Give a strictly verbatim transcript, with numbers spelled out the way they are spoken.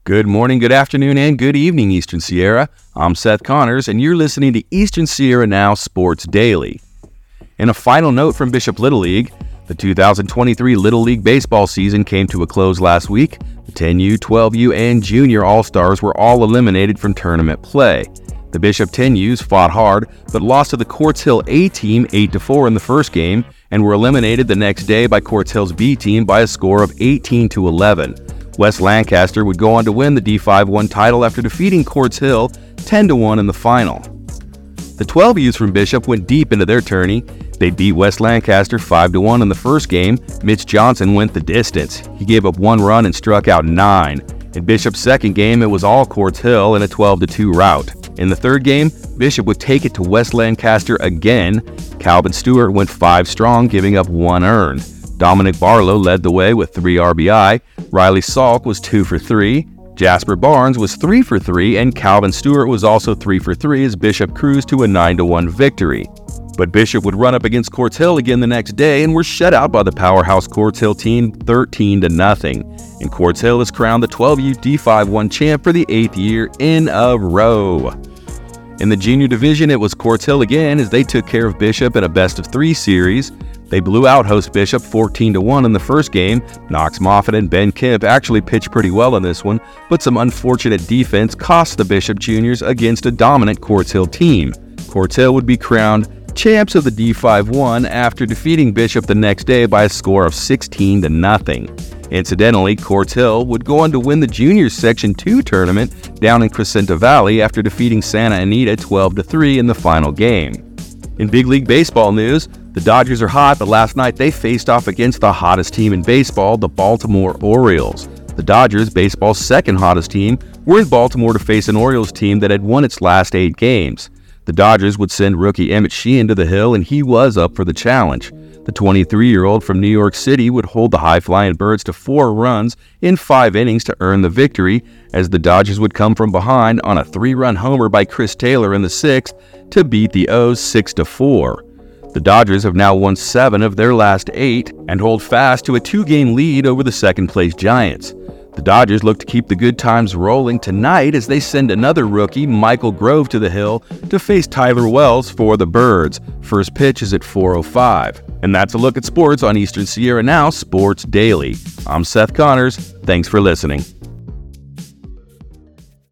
Good morning, good afternoon, and good evening, Eastern Sierra. I'm Seth Connors, and you're listening to Eastern Sierra Now Sports Daily. In a final note from Bishop Little League, the two thousand twenty-three Little League baseball season came to a close last week. The ten U, twelve U, and Junior All-Stars were all eliminated from tournament play. The Bishop ten U's fought hard, but lost to the Quartz Hill A team eight to four in the first game, and were eliminated the next day by Quartz Hill's B team by a score of eighteen to eleven. West Lancaster would go on to win the D five one title after defeating Quartz Hill ten to one in the final. The twelve U's from Bishop went deep into their tourney. They beat West Lancaster five to one in the first game. Mitch Johnson went the distance. He gave up one run and struck out nine. In Bishop's second game, it was all Quartz Hill in a twelve to two rout. In the third game, Bishop would take it to West Lancaster again. Calvin Stewart went five strong, giving up one earned. Dominic Barlow led the way with three R B I. Riley Salk was two for three. Jasper Barnes was three for three, and Calvin Stewart was also three for three as Bishop cruised to a nine to one victory. But Bishop would run up against Quartz Hill again the next day and were shut out by the powerhouse Quartz Hill team thirteen to nothing. And Quartz Hill is crowned the twelve U D five one champ for the eighth year in a row. In the junior division, it was Quartz Hill again as they took care of Bishop in a best of three series. They blew out host Bishop fourteen to one in the first game. Knox Moffitt and Ben Kemp actually pitched pretty well in this one, but some unfortunate defense cost the Bishop Juniors against a dominant Quartz Hill team. Quartz Hill would be crowned champs of the D five one after defeating Bishop the next day by a score of sixteen to nothing. Incidentally, Quartz Hill would go on to win the Juniors Section two tournament down in Crescenta Valley after defeating Santa Anita twelve to three in the final game. In big league baseball news, the Dodgers are hot, but last night they faced off against the hottest team in baseball, the Baltimore Orioles. The Dodgers, baseball's second hottest team, were in Baltimore to face an Orioles team that had won its last eight games. The Dodgers would send rookie Emmett Sheehan to the hill, and he was up for the challenge. The twenty-three-year-old from New York City would hold the high-flying Birds to four runs in five innings to earn the victory, as the Dodgers would come from behind on a three-run homer by Chris Taylor in the sixth to beat the O's six to four. The Dodgers have now won seven of their last eight and hold fast to a two-game lead over the second-place Giants. The Dodgers look to keep the good times rolling tonight as they send another rookie, Michael Grove, to the hill to face Tyler Wells for the Birds. First pitch is at four oh five. And that's a look at sports on Eastern Sierra Now Sports Daily. I'm Seth Connors. Thanks for listening.